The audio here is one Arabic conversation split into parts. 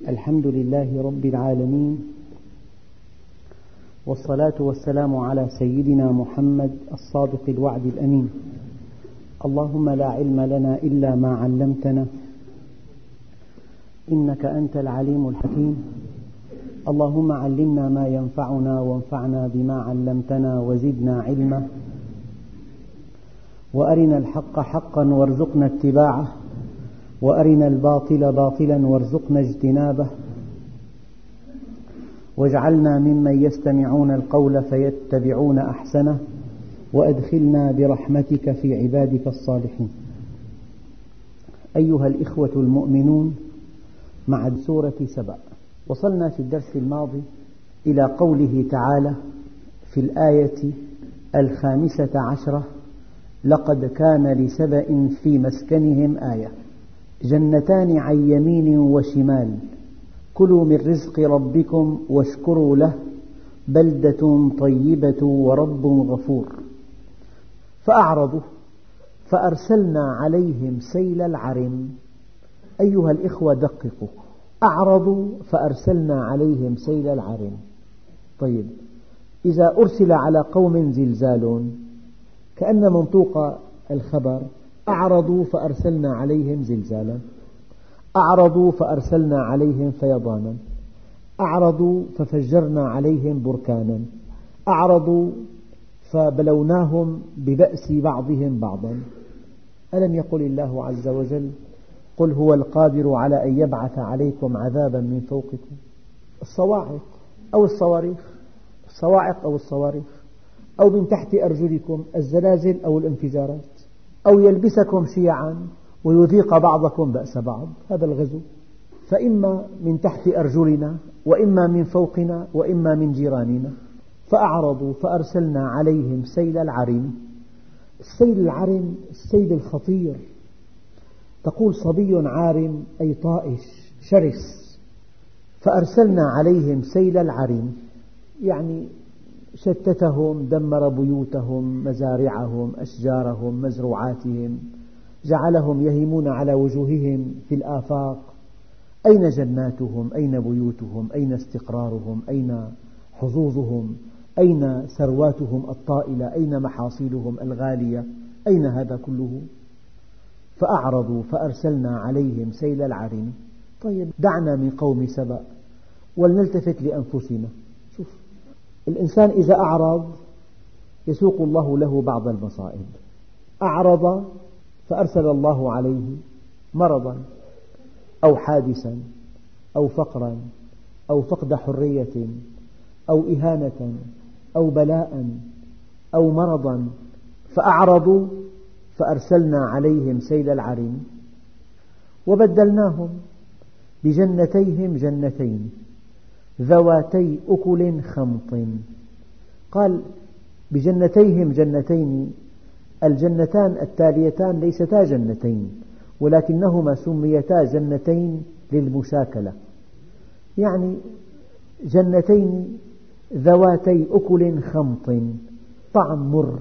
الحمد لله رب العالمين، والصلاة والسلام على سيدنا محمد الصادق الوعد الأمين. اللهم لا علم لنا إلا ما علمتنا إنك أنت العليم الحكيم. اللهم علمنا ما ينفعنا وانفعنا بما علمتنا وزدنا علما، وأرنا الحق حقا وارزقنا اتباعه، وأرنا الباطل باطلا وارزقنا اجتنابه، واجعلنا ممن يستمعون القول فيتبعون أحسنه، وأدخلنا برحمتك في عبادك الصالحين. أيها الإخوة المؤمنون، مع سورة سبأ وصلنا في الدرس الماضي إلى قوله تعالى في الآية 15: لقد كان لسبأ في مسكنهم آية، جنتان عن يمين وشمال، كلوا من رزق ربكم واشكروا له، بلدة طيبة ورب غفور. فأعرضوا فأرسلنا عليهم سيل العرم. أيها الإخوة دققوا، أعرضوا فأرسلنا عليهم سيل العرم. طيب، إذا أرسل على قوم زلزال كأن منطوق الخبر أعرضوا فأرسلنا عليهم زلزالا، أعرضوا فأرسلنا عليهم فيضانا، أعرضوا ففجرنا عليهم بركانا، أعرضوا فبلوناهم ببأس بعضهم بعضا. ألم يقل الله عز وجل: قل هو القادر على أن يبعث عليكم عذابا من فوقكم؟ الصواعق أو الصواريخ، الصواعق أو الصواريخ، أو من تحت أرجلكم الزلازل أو الانفجارات، أو يلبسكم شيعا ويذيق بعضكم بأس بعض. هذا الغزو، فإما من تحت أرجلنا وإما من فوقنا وإما من جيراننا. فأعرضوا فأرسلنا عليهم سيل العرم. السيل العرم السيل الخطير، تقول صبي عارم أي طائش شرس. فأرسلنا عليهم سيل العرم يعني شتتهم، دمر بيوتهم، مزارعهم، أشجارهم، مزروعاتهم، جعلهم يهيمون على وجوههم في الآفاق. أين جناتهم؟ أين بيوتهم؟ أين استقرارهم؟ أين حظوظهم؟ أين ثرواتهم الطائلة؟ أين محاصيلهم الغالية؟ أين هذا كله؟ فأعرضوا فأرسلنا عليهم سيل العرم. طيب، دعنا من قوم سبأ ولنلتفت لأنفسنا. شوف، الإنسان إذا أعرض يسوق الله له بعض المصائب. أعرض فأرسل الله عليه مرضا أو حادثا أو فقرا أو فقد حرية أو إهانة أو بلاء أو مرضا. فأعرضوا فأرسلنا عليهم سيل العرم، وبدلناهم بجنتيهم جنتين ذواتي أكل خمط. قال بجنتيهم جنتين، الجنتان التاليتان ليستا جنتين، ولكنهما سميتا جنتين للمشاكلة، يعني جنتين ذواتي أكل خمط، طعم مر.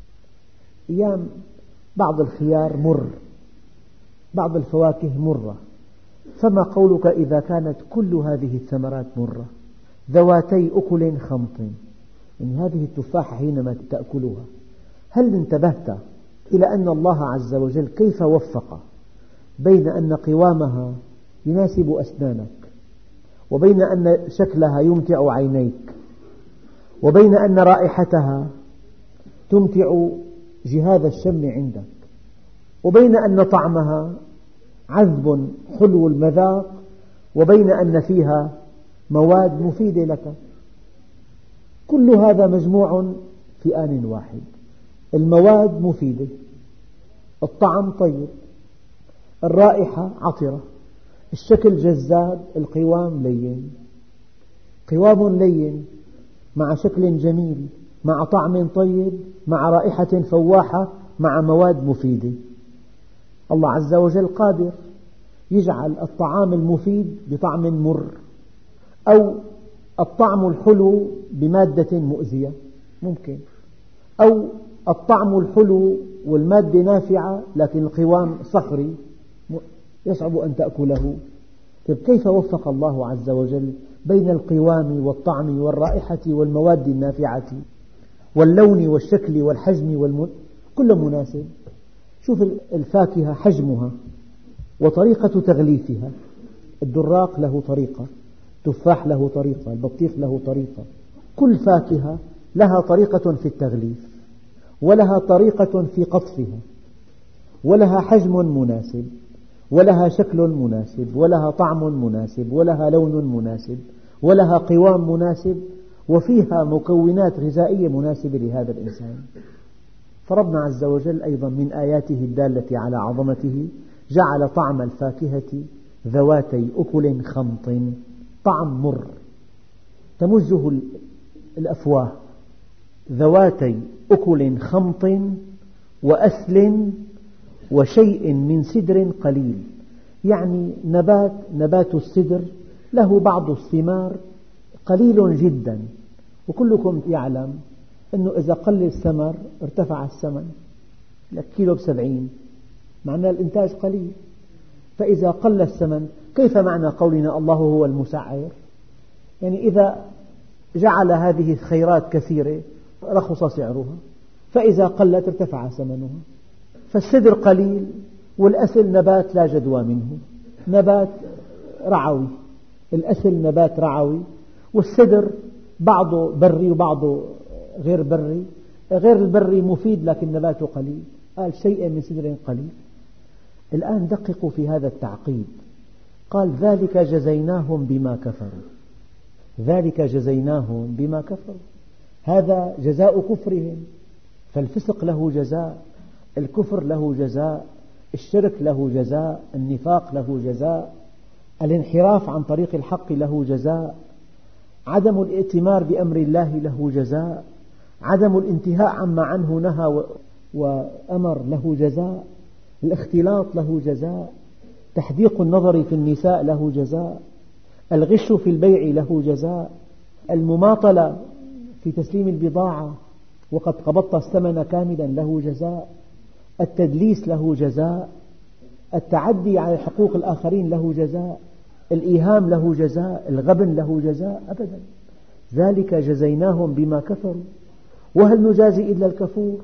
أيام بعض الخيار مر، بعض الفواكه مرة، فما قولك إذا كانت كل هذه الثمرات مرة؟ ذواتي أكل خمط، يعني هذه التفاحة حينما تأكلها هل انتبهت إلى أن الله عز وجل كيف وفق بين أن قوامها يناسب أسنانك، وبين أن شكلها يمتع عينيك، وبين أن رائحتها تمتع جهاز الشم عندك، وبين أن طعمها عذب حلو المذاق، وبين أن فيها مواد مفيدة لك؟ كل هذا مجموع في آن واحد. المواد مفيدة، الطعم طيب، الرائحة عطرة، الشكل جذاب، القوام لين. قوام لين مع شكل جميل مع طعم طيب مع رائحة فواحة مع مواد مفيدة. الله عز وجل قادر يجعل الطعام المفيد بطعم مر، أو الطعم الحلو بمادة مؤذية ممكن، أو الطعم الحلو والمادة نافعة لكن القوام صخري يصعب أن تأكله. طيب كيف وفق الله عز وجل بين القوام والطعم والرائحة والمواد النافعة واللون والشكل والحجم كله مناسب. شوف الفاكهة حجمها وطريقة تغليفها، الدراق له طريقة، التفاح له طريقة، البطيخ له طريقة، كل فاكهة لها طريقة في التغليف، ولها طريقة في قطفها، ولها حجم مناسب، ولها شكل مناسب، ولها طعم مناسب، ولها لون مناسب، ولها قوام مناسب، وفيها مكونات غذائية مناسبة لهذا الإنسان. فربنا عز وجل أيضا من آياته الدالة على عظمته جعل طعم الفاكهة ذواتي أكل خمط، طعم مر تمزه الأفواه، ذواتي أكل خمط وأثل وشيء من سدر قليل. يعني نبات السدر له بعض الثمار قليل جدا، وكلكم يعلم أنه إذا قل الثمر ارتفع الثمن، كيلو ب70، معناه الإنتاج قليل. فإذا قل الثمن، كيف معنى قولنا الله هو المسعر؟ يعني إذا جعل هذه الخيرات كثيرة رخص سعرها، فإذا قلت ارتفع ثمنها. فالسدر قليل، والأثل نبات لا جدوى منه، نبات رعوي، الأثل نبات رعوي، والسدر بعضه بري وبعضه غير بري، غير البري مفيد لكن نباته قليل، قال شيء من سدر قليل. الآن دققوا في هذا التعقيد، قال ذلك جزيناهم بما كفروا، ذلك جزيناهم بما كفروا، هذا جزاء كفرهم. فالفسق له جزاء، الكفر له جزاء، الشرك له جزاء، النفاق له جزاء، الانحراف عن طريق الحق له جزاء، عدم الائتمار بأمر الله له جزاء، عدم الانتهاء عما عنه نهى وأمر له جزاء، الاختلاط له جزاء، تحديق النظر في النساء له جزاء، الغش في البيع له جزاء، المماطلة في تسليم البضاعة وقد قبضت الثمن كاملا له جزاء، التدليس له جزاء، التعدي على حقوق الآخرين له جزاء، الإيهام له جزاء، الغبن له جزاء؟ أبدا. ذلك جزيناهم بما كفروا وهل نجازي إلا الكفور؟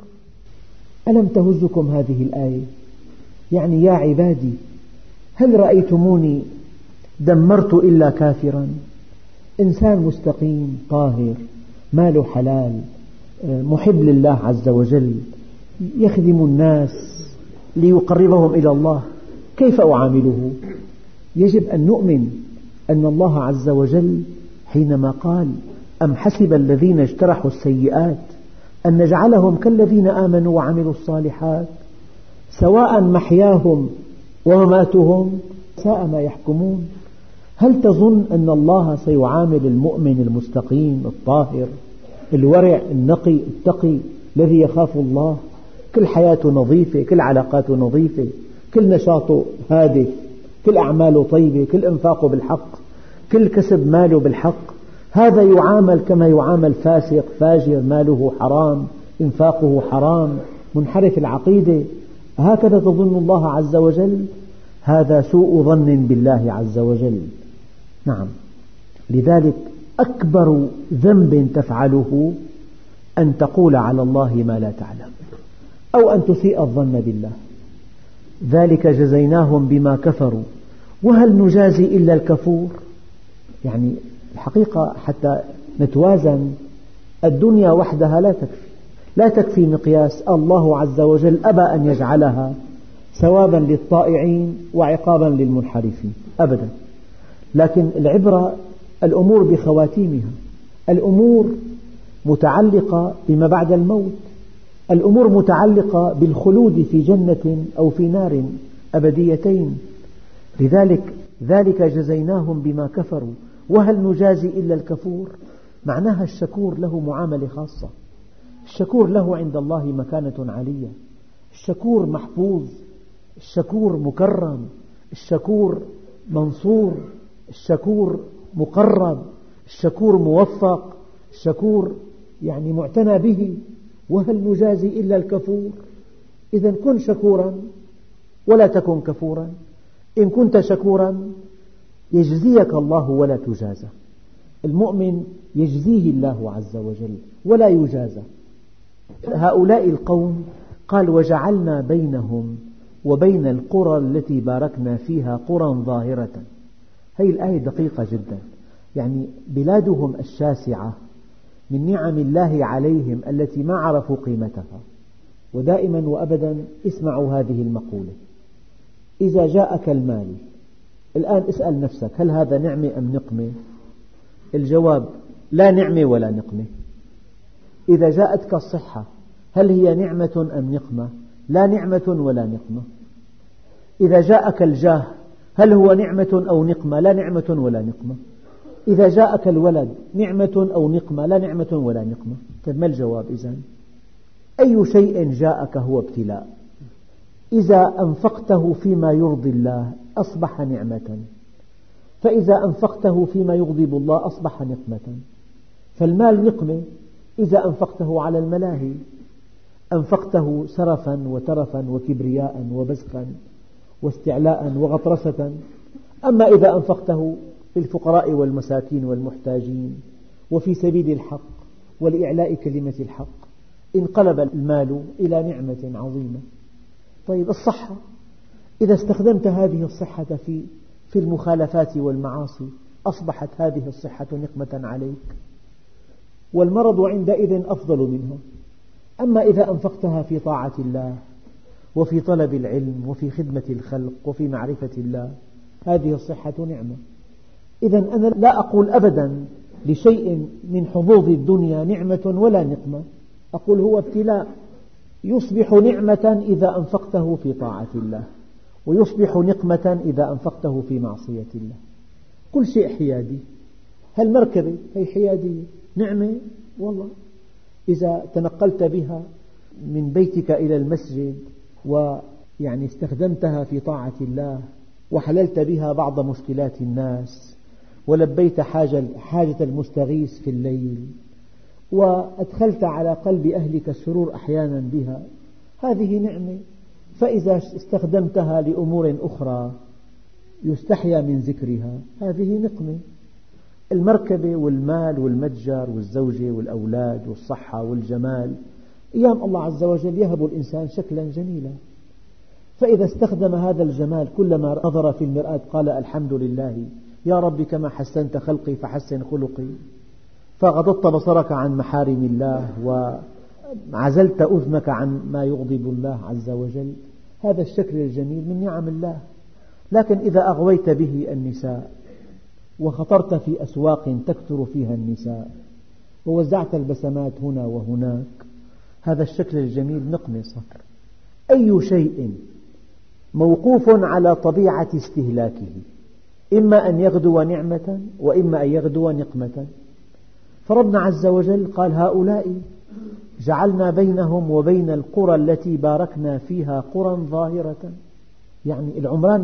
ألم تهزكم هذه الآية؟ يعني يا عبادي هل رأيتموني دمرت إلا كافرا؟ إنسان مستقيم طاهر ماله حلال محب لله عز وجل يخدم الناس ليقربهم إلى الله، كيف أعامله؟ يجب أن نؤمن أن الله عز وجل حينما قال أم حسب الذين اجترحوا السيئات أن نجعلهم كالذين آمنوا وعملوا الصالحات سواء محياهم ومماتهم ساء ما يحكمون. هل تظن أن الله سيعامل المؤمن المستقيم الطاهر الورع النقي التقي الذي يخاف الله كل حياته نظيفة، كل علاقاته نظيفة، كل نشاطه هادف، كل أعماله طيبة، كل إنفاقه بالحق، كل كسب ماله بالحق، هذا يعامل كما يعامل فاسق فاجر ماله حرام إنفاقه حرام منحرف العقيدة؟ هكذا تظن الله عز وجل؟ هذا سوء ظن بالله عز وجل. نعم، لذلك أكبر ذنب تفعله أن تقول على الله ما لا تعلم أو أن تسيء الظن بالله. ذلك جزيناهم بما كفروا وهل نجازي إلا الكفور؟ يعني الحقيقة حتى نتوازن الدنيا وحدها لا تكفي مقياس. الله عز وجل أبى أن يجعلها ثوابا للطائعين وعقابا للمنحرفين أبدا، لكن العبرة الأمور بخواتيمها، الأمور متعلقة بما بعد الموت، الأمور متعلقة بالخلود في جنة أو في نار أبديتين. لذلك ذلك جزيناهم بما كفروا وهل نجازي إلا الكفور؟ معناها الشكور له معاملة خاصة، الشكور له عند الله مكانة عالية، الشكور محفوظ، الشكور مكرم، الشكور منصور، الشكور مقرب، الشكور موفق، الشكور يعني معتنى به. وهل نجازي إلا الكفور؟ إذا كن شكورا ولا تكن كفورا. إن كنت شكورا يجزيك الله ولا تجازى. المؤمن يجزيه الله عز وجل ولا يجازى. هؤلاء القوم قال وجعلنا بينهم وبين القرى التي باركنا فيها قرى ظاهرة. هذه الآية دقيقة جدا، يعني بلادهم الشاسعة من نعم الله عليهم التي ما عرفوا قيمتها. ودائما وأبدا اسمعوا هذه المقولة: إذا جاءك المال، الآن اسأل نفسك هل هذا نعمة أم نقمة؟ الجواب لا نعمة ولا نقمة. إذا جاءتك الصحة هل هي نعمة أم نقمة؟ لا نعمة ولا نقمة. إذا جاءك الجاه هل هو نعمة أو نقمة؟ لا نعمة ولا نقمة. إذا جاءك الولد نعمة أو نقمة؟ لا نعمة ولا نقمة. طيب ما الجواب إذن؟ أي شيء جاءك هو ابتلاء. إذا أنفقته فيما يرضي الله أصبح نعمة، فإذا أنفقته فيما يغضب الله أصبح نقمة. فالمال نقمة إذا أنفقته على الملاهي، أنفقته سرفا وترفا وكبرياء وبزخا واستعلاء وغطرسة. أما إذا أنفقته في الفقراء والمساكين والمحتاجين وفي سبيل الحق ولإعلاء كلمة الحق انقلب المال إلى نعمة عظيمة. طيب الصحة، إذا استخدمت هذه الصحة في المخالفات والمعاصي أصبحت هذه الصحة نقمة عليك، والمرض عندئذ أفضل منها. أما إذا أنفقتها في طاعة الله وفي طلب العلم وفي خدمة الخلق وفي معرفة الله هذه الصحة نعمة. إذن أنا لا أقول أبدا لشيء من حظوظ الدنيا نعمة ولا نقمة، أقول هو ابتلاء، يصبح نعمة إذا أنفقته في طاعة الله، ويصبح نقمة إذا أنفقته في معصية الله. كل شيء حيادي. هالمركبة هي حيادية، نعمة والله. إذا تنقلت بها من بيتك إلى المسجد ويعني استخدمتها في طاعة الله وحللت بها بعض مشكلات الناس ولبيت حاجة المستغيث في الليل وأدخلت على قلب أهلك السرور أحيانا بها، هذه نعمة. فإذا استخدمتها لأمور أخرى يستحيا من ذكرها هذه نقمة. المركبة والمال والمتجر والزوجة والأولاد والصحة والجمال أيام الله عز وجل يهب الإنسان شكلا جميلا، فإذا استخدم هذا الجمال كلما نظر في المرآة قال الحمد لله يا رب كما حسنت خلقي فحسن خلقي، فغضضت بصرك عن محارم الله وعزلت أذنك عن ما يغضب الله عز وجل، هذا الشكل الجميل من نعم الله. لكن إذا أغويت به النساء وخطرت في أسواق تكثر فيها النساء ووزعت البسمات هنا وهناك، هذا الشكل الجميل نقمة صار. أي شيء موقوف على طبيعة استهلاكه، إما أن يغدو نعمة وإما أن يغدو نقمة. فربنا عز وجل قال هؤلاء جعلنا بينهم وبين القرى التي باركنا فيها قرى ظاهرة، يعني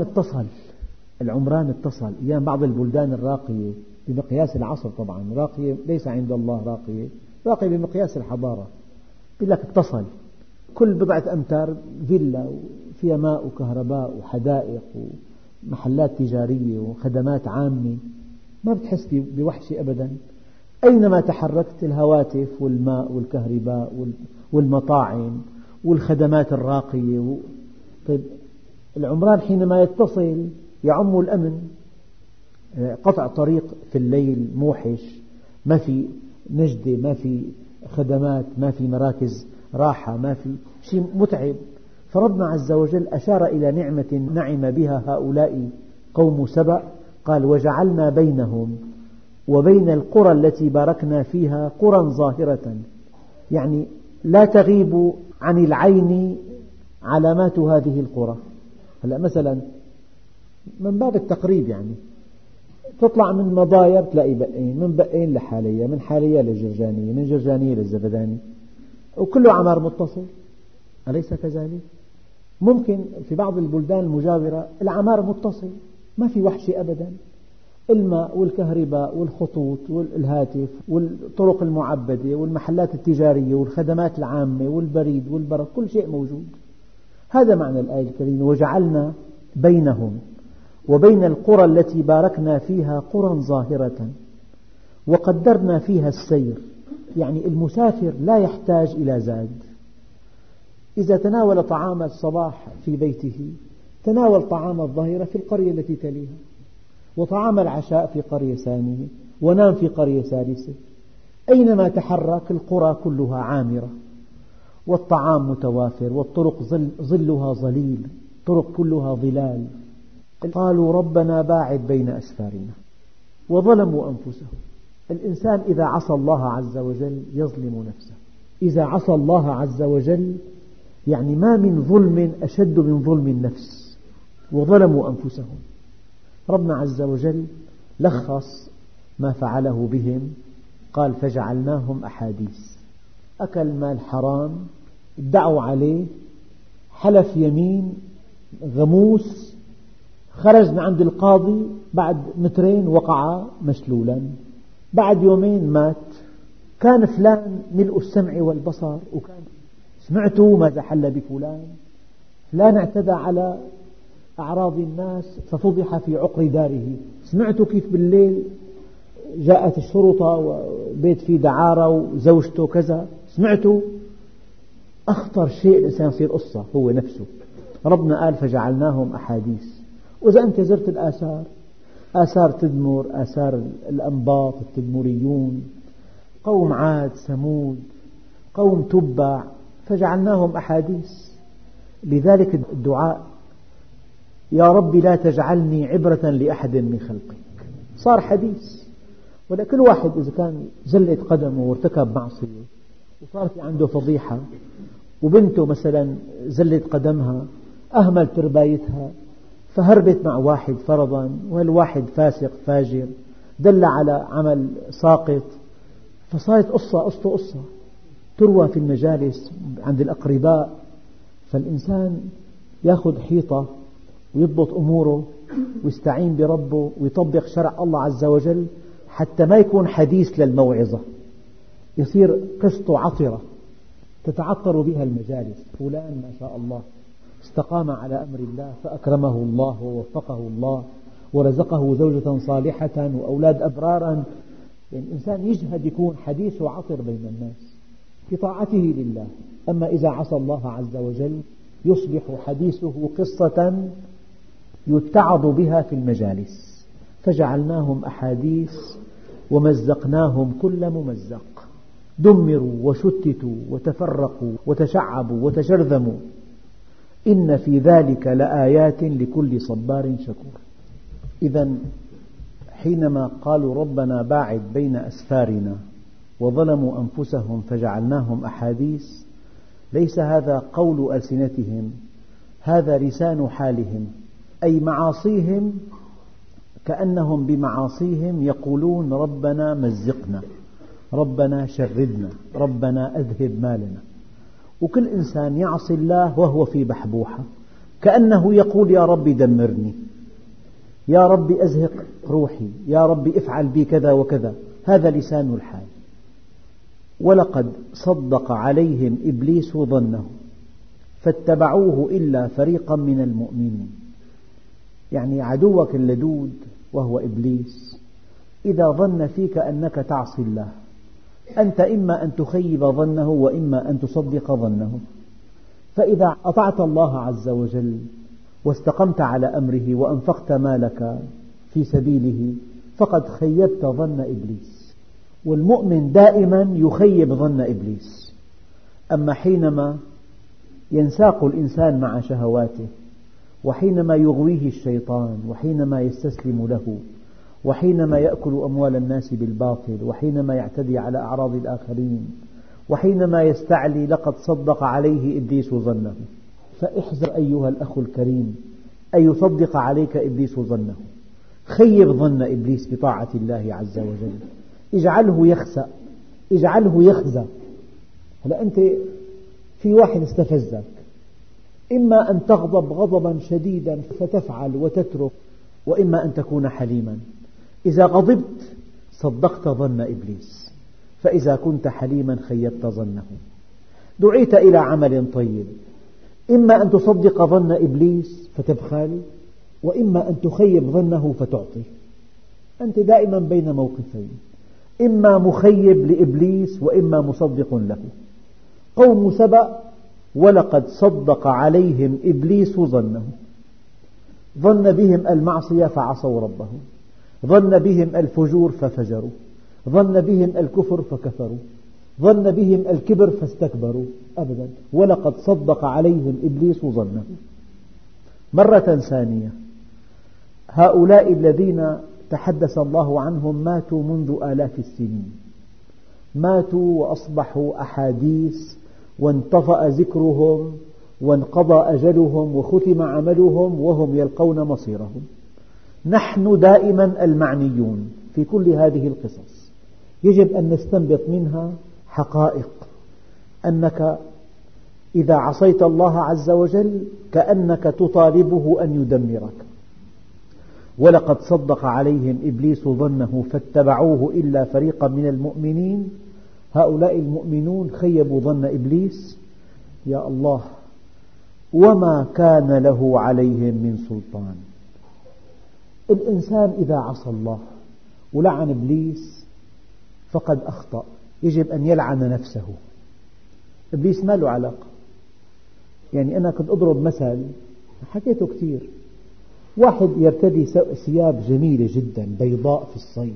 العمران اتصل. أيام بعض البلدان الراقية بمقياس العصر، طبعا راقية ليس عند الله راقية بمقياس الحضارة، يقول لك اتصل كل بضعة أمتار فيلا فيها ماء وكهرباء وحدائق ومحلات تجارية وخدمات عامة، ما بتحس بوحشة أبدا. أينما تحركت الهواتف والماء والكهرباء والمطاعم والخدمات الراقية. طيب العمران حينما يتصل يعم الأمن، قطع طريق في الليل موحش، ما في نجدة، ما في خدمات، ما في مراكز راحة، ما في شيء متعب. فربنا عز وجل أشار إلى نعمة نعم بها هؤلاء قوم سبأ، قال وجعلنا بينهم وبين القرى التي باركنا فيها قرى ظاهرة، يعني لا تغيب عن العين علامات هذه القرى. هلأ مثلا من باب التقريب، يعني تطلع من مضايا بتلاقي بقين، من بقين لحالية، من حالية لجرجانية، من جرجانية للزبداني، وكله عمار متصل، أليس كذلك؟ ممكن في بعض البلدان المجاورة العمار متصل ما في وحشة أبدا، الماء والكهرباء والخطوط والهاتف والطرق المعبدة والمحلات التجارية والخدمات العامة والبريد والبرق، كل شيء موجود. هذا معنى الآية الكريمة وجعلنا بينهم وبين القرى التي باركنا فيها قرى ظاهرة وقدرنا فيها السير، يعني المسافر لا يحتاج إلى زاد. إذا تناول طعام الصباح في بيته تناول طعام الظهيرة في القرية التي تليها، وطعام العشاء في قرية ثانية، ونام في قرية ثالثة. أينما تحرك القرى كلها عامرة، والطعام متوافر، والطرق ظلها ظليل، طرق كلها ظلال. قالوا ربنا باعد بين أسفارنا وظلموا أنفسهم. الإنسان إذا عصى الله عز وجل يظلم نفسه. إذا عصى الله عز وجل يعني ما من ظلم أشد من ظلم النفس، وظلموا أنفسهم. ربنا عز وجل لخص ما فعله بهم، قال فجعلناهم أحاديث. أكل مال حرام، ادعوا عليه، حلف يمين غموس، خرج من عند القاضي بعد مترين وقع مشلولا، بعد يومين مات. كان فلان ملء السمع والبصر، وكان سمعتوا ماذا حل بفلان، فلان اعتدى على أعراض الناس ففضح في عقر داره، سمعتوا كيف بالليل جاءت الشرطة وبيت فيه دعارة وزوجته كذا، سمعتوا. أخطر شيء الإنسان يصير قصة هو نفسه. ربنا قال فجعلناهم أحاديث. وإذا أنت زرت الآثار، آثار تدمر، آثار الأنباط التدمريون، قوم عاد ثمود، قوم تبع، فجعلناهم أحاديث. لذلك الدعاء يا رب لا تجعلني عبرة لأحد من خلقك صار حديث. ولا كل واحد إذا كان زلت قدمه وارتكب معصية وصارت عنده فضيحة، وبنته مثلا زلت قدمها أهمل تربايتها فهربت مع واحد فرضا، والواحد فاسق فاجر دل على عمل ساقط، فصارت قصة تروى في المجالس عند الأقرباء. فالإنسان يأخذ حيطة ويضبط أموره ويستعين بربه ويطبق شرع الله عز وجل حتى ما يكون حديث للموعظة، يصير قسط عطرة تتعطر بها المجالس. فلان ما شاء الله استقام على أمر الله فأكرمه الله ووفقه الله ورزقه زوجة صالحة وأولاد أبرارا. يعني الإنسان يجهد يكون حديثه عطر بين الناس في طاعته لله. أما إذا عصى الله عز وجل يصبح حديثه قصة يتعظ بها في المجالس. فجعلناهم أحاديث ومزقناهم كل ممزق، دمروا وشتتوا وتفرقوا وتشعبوا وتشرذموا. إن في ذلك لآيات لكل صبار شكور. إذن حينما قالوا ربنا باعد بين أسفارنا وظلموا أنفسهم فجعلناهم أحاديث، ليس هذا قول ألسنتهم، هذا لسان حالهم، أي معاصيهم كأنهم بمعاصيهم يقولون ربنا مزقنا، ربنا شردنا، ربنا أذهب مالنا. وكل إنسان يعصي الله وهو في بحبوحة كأنه يقول يا رب دمرني، يا رب أزهق روحي، يا رب افعل بي كذا وكذا. هذا لسان الحال. ولقد صدق عليهم إبليس ظنه فاتبعوه إلا فريقا من المؤمنين. يعني عدوك اللدود وهو إبليس إذا ظن فيك أنك تعصي الله، أنت إما أن تخيب ظنه وإما أن تصدق ظنه. فإذا أطعت الله عز وجل واستقمت على أمره وأنفقت مالك في سبيله فقد خيبت ظن إبليس. والمؤمن دائما يخيب ظن إبليس. أما حينما ينساق الإنسان مع شهواته، وحينما يغويه الشيطان، وحينما يستسلم له، وحينما يأكل أموال الناس بالباطل، وحينما يعتدي على أعراض الآخرين، وحينما يستعلي لقد صدق عليه إبليس ظنه. فاحذر أيها الأخ الكريم أن يصدق عليك إبليس ظنه. خيب ظن إبليس بطاعة الله عز وجل، اجعله يخسأ، اجعله يخزى. هلا أنت في واحد استفزك، إما أن تغضب غضبا شديدا فتفعل وتترك، وإما أن تكون حليما. إذا غضبت صدقت ظن إبليس، فإذا كنت حليما خيبت ظنه. دعيت إلى عمل طيب، إما أن تصدق ظن إبليس فتبخل، وإما أن تخيب ظنه فتعطي. أنت دائما بين موقفين، إما مخيب لإبليس وإما مصدق له. قوم سبأ ولقد صدق عليهم إبليس ظنه، ظن بهم المعصية فعصوا ربهم، ظن بهم الفجور ففجروا، ظن بهم الكفر فكفروا، ظن بهم الكبر فاستكبروا. أبدا، ولقد صدق عليهم إبليس ظنه. مرة ثانية، هؤلاء الذين تحدث الله عنهم ماتوا منذ آلاف السنين، ماتوا وأصبحوا أحاديث وانطفأ ذكرهم وانقضى أجلهم وختم عملهم وهم يلقون مصيرهم. نحن دائما المعنيون في كل هذه القصص، يجب أن نستنبط منها حقائق، أنك إذا عصيت الله عز وجل كأنك تطالبه أن يدمرك. ولقد صدق عليهم إبليس ظنه فاتبعوه إلا فريقا من المؤمنين. هؤلاء المؤمنون خيبوا ظن إبليس. يا الله، وما كان له عليهم من سلطان. الإنسان إذا عصى الله ولعن إبليس فقد أخطأ، يجب أن يلعن نفسه. إبليس ما له علاقة. يعني أنا كنت أضرب مثل حكيته كثير، واحد يرتدي ثياب جميلة جدا بيضاء في الصيف،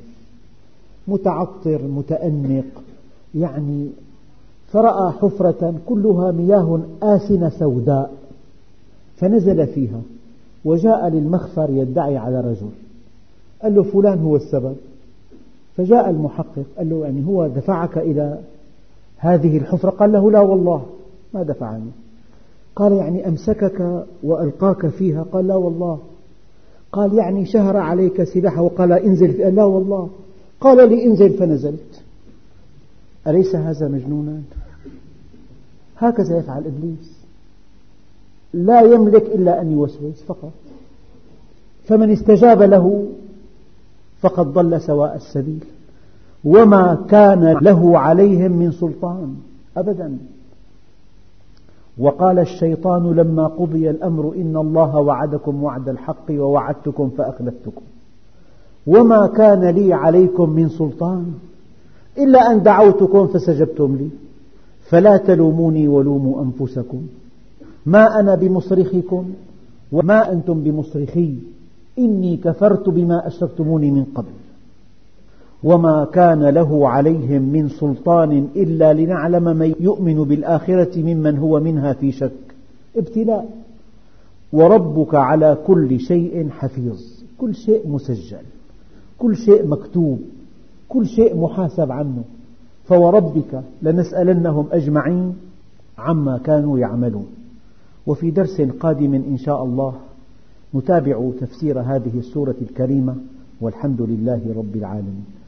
متعطر متأنق، يعني فرأى حفرة كلها مياه آسنة سوداء فنزل فيها، وجاء للمخفر يدعي على رجل، قال له فلان هو السبب. فجاء المحقق قال له يعني هو دفعك إلى هذه الحفرة؟ قال له لا والله ما دفعني. قال يعني أمسكك وألقاك فيها؟ قال لا والله. قال يعني شهر عليك سلاحه وقال انزل فيها؟ لا والله. قال لي انزل فنزلت. أليس هذا مجنونا؟ هكذا يفعل إبليس، لا يملك إلا أن يوسوس فقط. فمن استجاب له فقد ضل سواء السبيل، وما كان له عليهم من سلطان أبدا. وقال الشيطان لما قضي الأمر إن الله وعدكم وعد الحق ووعدتكم فأخلفتكم وما كان لي عليكم من سلطان إلا أن دعوتكم فاستجبتم لي فلا تلوموني ولوموا أنفسكم ما أنا بمصرخكم وما أنتم بمصرخي إني كفرت بما أشركتموني من قبل. وما كان له عليهم من سلطان إلا لنعلم من يؤمن بالآخرة ممن هو منها في شك. ابتلاء. وربك على كل شيء حفيظ، كل شيء مسجل، كل شيء مكتوب، كل شيء محاسب عنه. فوربك لنسألنهم أجمعين عما كانوا يعملون. وفي درس قادم إن شاء الله نتابع تفسير هذه السورة الكريمة، والحمد لله رب العالمين.